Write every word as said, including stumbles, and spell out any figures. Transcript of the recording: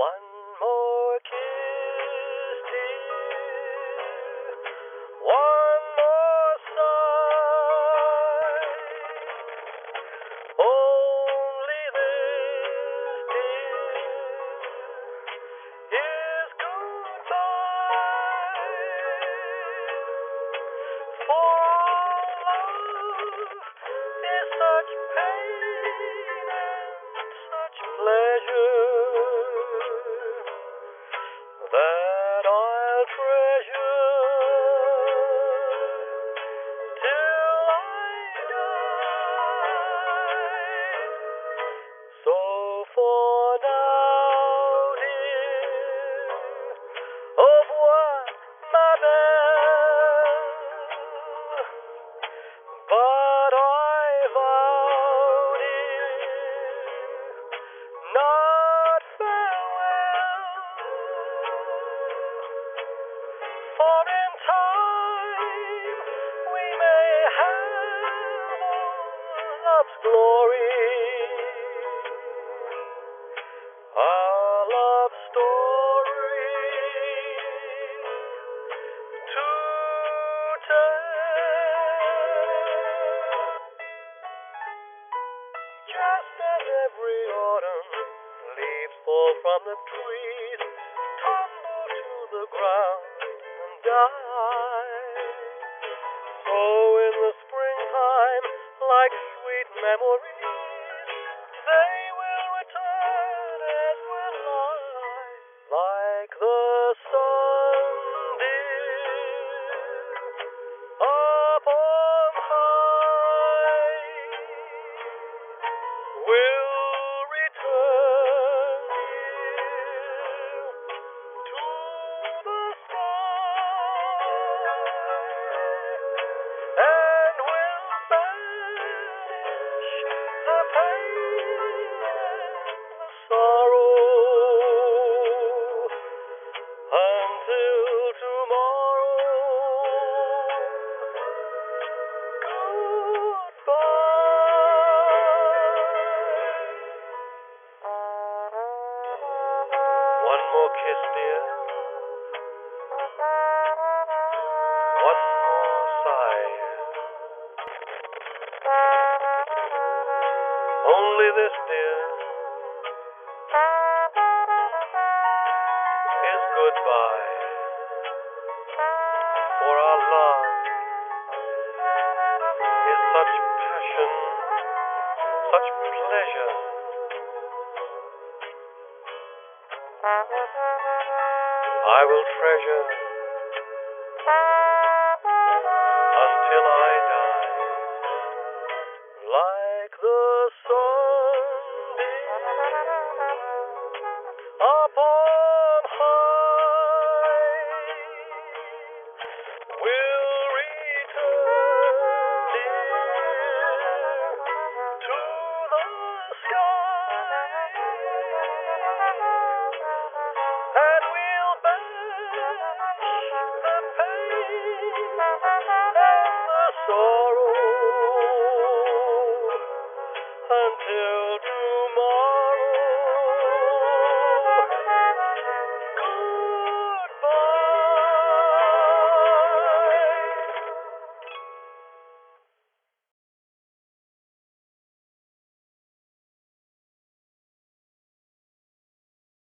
One more kiss, dear. One more sigh. Only this, dear, is goodbye. For our love is such pain and such pleasure that I'll treasure till I die. So for now, dear, au revoir, ma belle. But I vow, dear, not farewell. For in time we may have love's glory, our love story to tell. Just as every autumn leaves fall from the trees, tumble to the ground and die, so in the springtime, like sweet memories, they will return as will I, like the sun, dear, up on high, will return, dear, to the sky, and will banish the pain and the sorrow until tomorrow. Goodbye. One more kiss, dear. One more sigh. Only this, dear, is goodbye. For our love is such passion, such pleasure. I will treasure until I die, like the sun, up on high, will return, dear, to the sky, and we'll banish the pain and the sorrow until tomorrow.